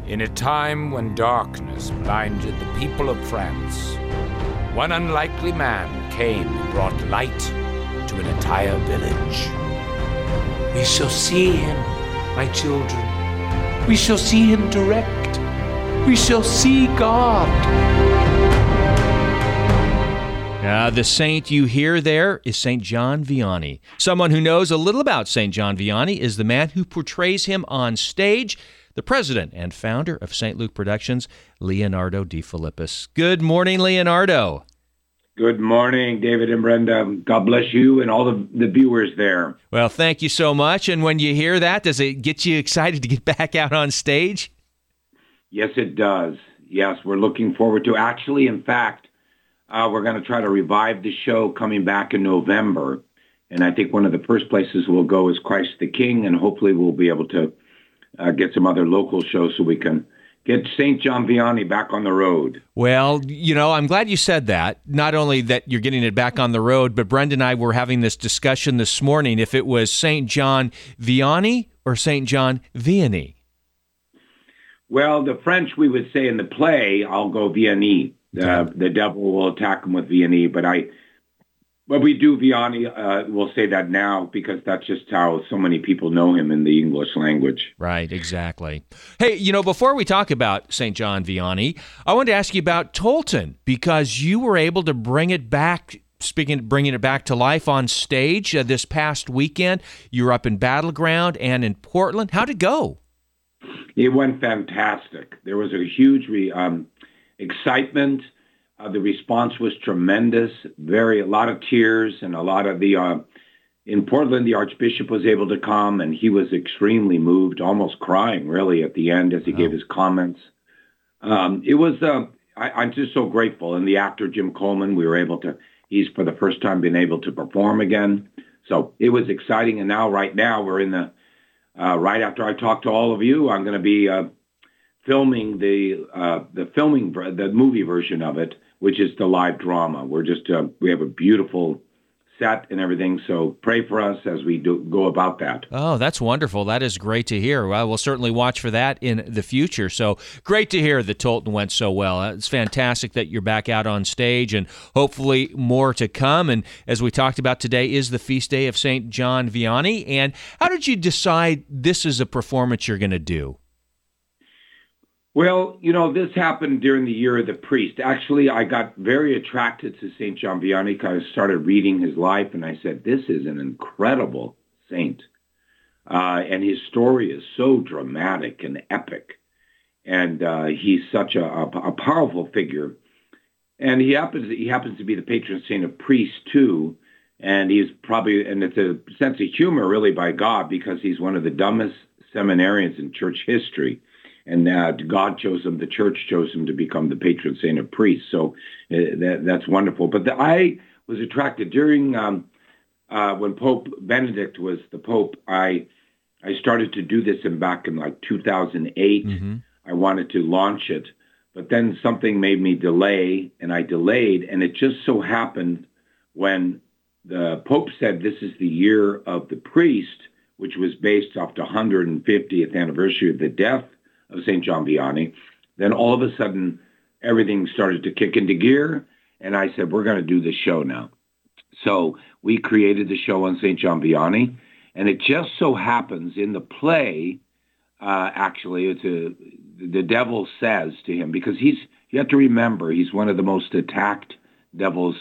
In a time when darkness blinded the people of France, one unlikely man came and brought light to an entire village. We shall see him, my children. We shall see him direct. We shall see God. The saint you hear there is St. John Vianney. Someone who knows a little about St. John Vianney is the man who portrays him on stage, the president and founder of St. Luke Productions, Leonardo De Philippis. Good morning, Leonardo. Good morning, David and Brenda. God bless you and all the viewers there. Well, thank you so much. And when you hear that, does it get you excited to get back out on stage? Yes, it does. Yes, we're looking forward to. Actually, in fact, we're going to try to revive the show coming back in November. And I think one of the first places we'll go is Christ the King, and hopefully we'll be able to get some other local shows so we can get St. John Vianney back on the road. Well, I'm glad you said that. Not only that you're getting it back on the road, but Brenda and I were having this discussion this morning if it was St. John Vianney or St. John Vianney. Well, the French, we would say in the play, I'll go Vianney. The devil will attack him with Vianney, but we do Vianney. We'll say that now because that's just how so many people know him in the English language. Right, exactly. Hey, before we talk about St. John Vianney, I wanted to ask you about Tolton because you were able to bring it back. Bringing it back to life on stage this past weekend. You were up in Battleground and in Portland. How'd it go? It went fantastic. There was a huge excitement. The response was tremendous. A lot of tears, and a lot of in Portland, the Archbishop was able to come, and he was extremely moved, almost crying, really, at the end as he gave his comments. It was. I'm just so grateful. And the actor Jim Coleman, he's for the first time been able to perform again. So it was exciting. And right now, we're in the right after I talk to all of you, I'm going to be filming the movie version of it, which is the live drama. We have a beautiful set and everything, so pray for us as we go about that. Oh, that's wonderful. That is great to hear. Well, we'll certainly watch for that in the future. So great to hear that Tolton went so well. It's fantastic that you're back out on stage and hopefully more to come. And as we talked about today is the feast day of St. John Vianney. And how did you decide this is a performance you're going to do? Well, this happened during the year of the priest. Actually, I got very attracted to St. John Vianney because I started reading his life, and I said, this is an incredible saint. And his story is so dramatic and epic. And he's such a powerful figure. And he happens to be the patron saint of priests, too. And and it's a sense of humor, really, by God, because he's one of the dumbest seminarians in church history. And God chose him, the church chose him to become the patron saint of priests. So that's wonderful. But I was attracted during when Pope Benedict was the Pope, I started to do this back in 2008. Mm-hmm. I wanted to launch it, but then something made me delay, and I delayed. And it just so happened when the Pope said this is the year of the priest, which was based off the 150th anniversary of the death of St. John Vianney, then all of a sudden everything started to kick into gear, and I said, we're going to do this show now. So we created the show on St. John Vianney, and it just so happens in the play, actually, the devil says to him, because you have to remember, he's one of the most attacked devils,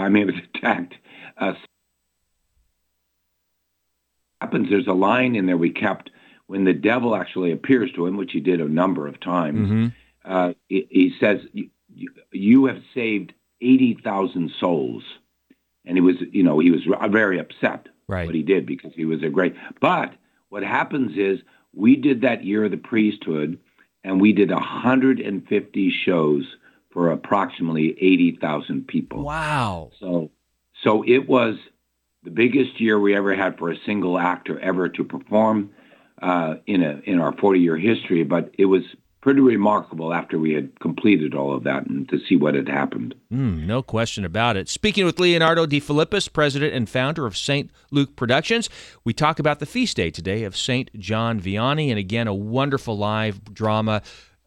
happens, there's a line in there we kept, when the devil actually appears to him, which he did a number of times, mm-hmm. He says, you have saved 80,000 souls. And he was very upset what he did because he was but what happens is we did that year of the priesthood and we did 150 shows for approximately 80,000 people. Wow. So it was the biggest year we ever had for a single actor ever to perform in our 40-year history, but it was pretty remarkable after we had completed all of that and to see what had happened. No question about it. Speaking with Leonardo De Philippis, president and founder of St. Luke Productions, we talk about the feast day today of St. John Vianney, and again, a wonderful live drama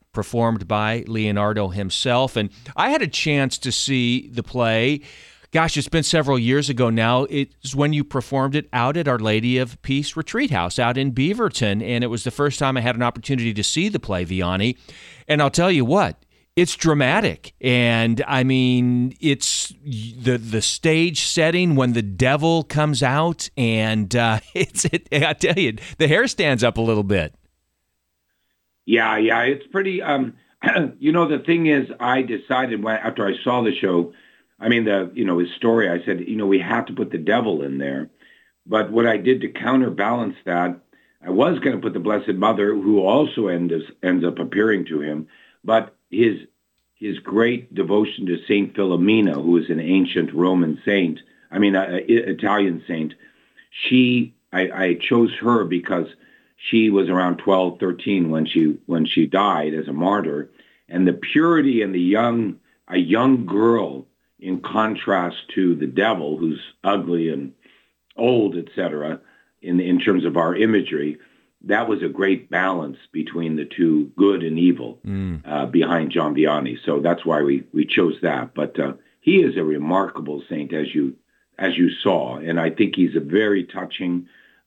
performed by Leonardo himself. And I had a chance to see the play. Gosh, it's been several years ago now. It's when you performed it out at Our Lady of Peace Retreat House out in Beaverton, and it was the first time I had an opportunity to see the play, Vianney. And I'll tell you what, it's dramatic. And I mean, it's the stage setting when the devil comes out, and I tell you, the hair stands up a little bit. Yeah, it's pretty. The thing is, I decided after I saw the show, his story, I said, we have to put the devil in there. But what I did to counterbalance that, I was going to put the Blessed Mother, who also ends up appearing to him, but his great devotion to Saint Philomena, who is an ancient Roman saint, Italian saint. I chose her because she was around 12, 13 when she died as a martyr, and the purity and a young girl, in contrast to the devil, who's ugly and old, etc., in terms of our imagery, that was a great balance between the two, good and evil, behind John Vianney. So that's why we chose that. But he is a remarkable saint, as you saw, and I think he's a very touching.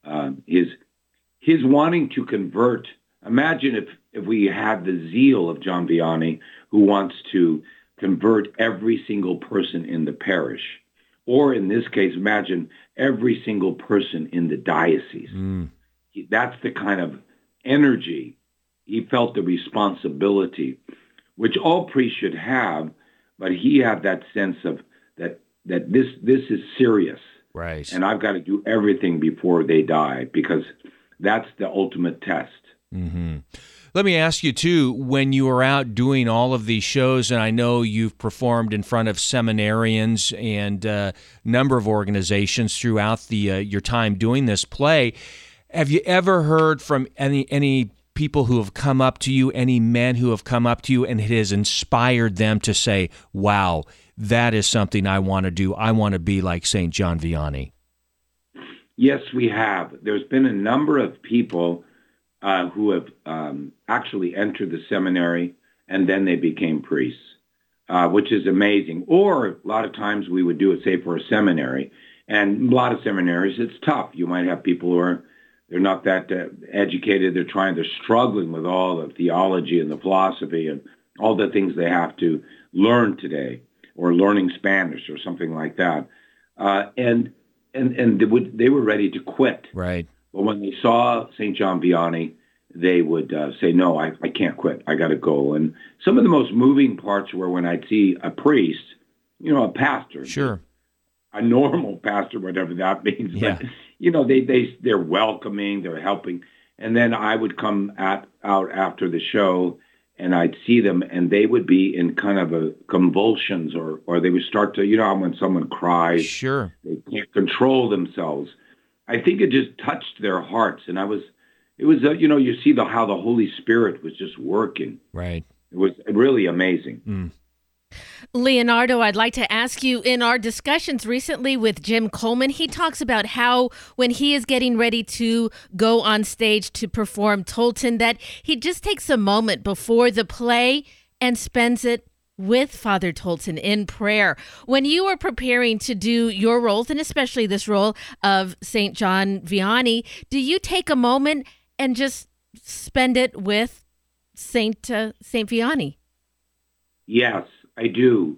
His wanting to convert. Imagine if we had the zeal of John Vianney, who wants to convert every single person in the parish, or in this case, imagine every single person in the diocese. That's the kind of energy. He felt the responsibility, which all priests should have, but he had that sense of that this is serious. Right. And I've got to do everything before they die, because that's the ultimate test. Mm-hmm. Let me ask you, too, when you were out doing all of these shows, and I know you've performed in front of seminarians and a number of organizations throughout your time doing this play, have you ever heard from any people who have come up to you, any men who have come up to you, and it has inspired them to say, wow, that is something I want to do. I want to be like St. John Vianney? Yes, we have. There's been a number of people who have actually entered the seminary, and then they became priests, which is amazing. Or a lot of times we would do it, say, for a seminary. And a lot of seminaries, it's tough. You might have people who they're not that educated. They're struggling with all the theology and the philosophy and all the things they have to learn today, or learning Spanish or something like that. And they were ready to quit. Right. But when they saw St. John Vianney, they would say, no, I can't quit. I got to go. And some of the most moving parts were when I'd see a priest, a pastor. Sure. A normal pastor, whatever that means. Yeah. But, they're welcoming, they're helping. And then I would come out after the show, and I'd see them, and they would be in kind of a convulsions, or they would start to, when someone cries, sure, they can't control themselves. I think it just touched their hearts, and you see how the Holy Spirit was just working. Right. It was really amazing. Leonardo, I'd like to ask you, in our discussions recently with Jim Coleman, he talks about how when he is getting ready to go on stage to perform Tolton, that he just takes a moment before the play and spends it with Father Tolton in prayer. When you were preparing to do your roles, and especially this role of St. John Vianney, do you take a moment and just spend it with Saint Vianney? Yes, I do.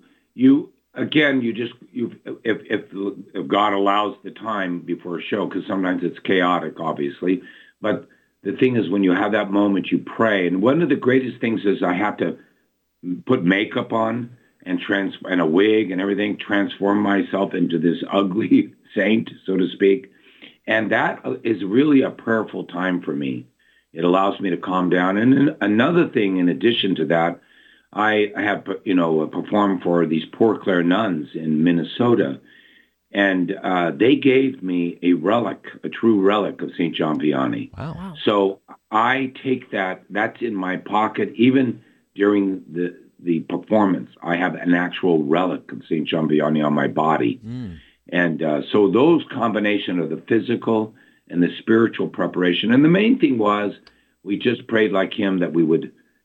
If God allows the time before a show, because sometimes it's chaotic, obviously. But the thing is, when you have that moment, you pray. And one of the greatest things is I have to put makeup on and a wig and everything, transform myself into this ugly saint, so to speak. And that is really a prayerful time for me. It allows me to calm down. And another thing, in addition to that, I have, performed for these Poor Clare nuns in Minnesota, and they gave me a true relic of St. John Vianney. Wow. So I take that's in my pocket, even during the performance. I have an actual relic of St. John Vianney on my body. And so those combination of the physical and the spiritual preparation. And the main thing was we just prayed like him, that we would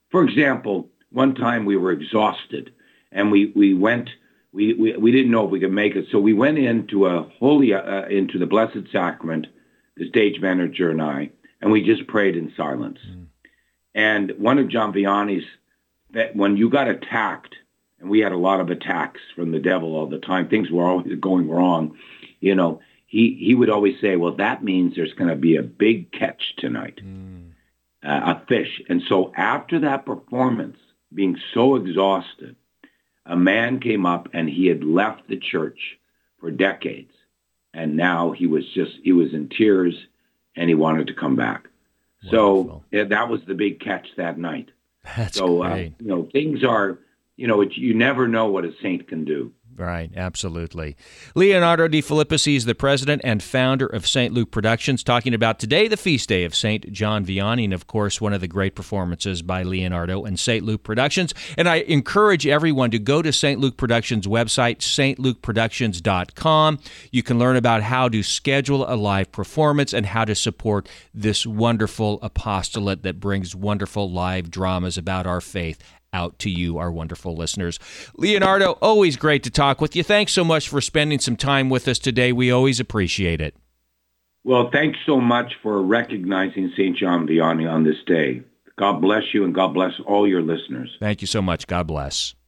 For example, one time we were exhausted, and we went. We didn't know if we could make it, so we went into into the Blessed Sacrament, the stage manager and I, and we just prayed in silence. And one of John Vianney's, that when you got attacked, and we had a lot of attacks from the devil all the time, things were always going wrong, he would always say, well, that means there's going to be a big catch tonight, a fish. And so after that performance, being so exhausted, a man came up and he had left the church for decades. And now he was in tears and he wanted to come back. Wonderful. So that was the big catch that night. That's great. Things are, you never know what a saint can do. Right, absolutely. Leonardo De Filippi is the president and founder of St. Luke Productions, talking about today, the feast day of St. John Vianney, and of course, one of the great performances by Leonardo and St. Luke Productions. And I encourage everyone to go to St. Luke Productions' website, stlukeproductions.com. You can learn about how to schedule a live performance and how to support this wonderful apostolate that brings wonderful live dramas about our faith out to you, our wonderful listeners. Leonardo, always great to talk with you. Thanks so much for spending some time with us today. We always appreciate it. Well, thanks so much for recognizing St. John Vianney on this day. God bless you, and God bless all your listeners. Thank you so much. God bless.